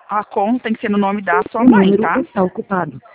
A conta tem que ser no nome da sua O mãe, número tá? está ocupado.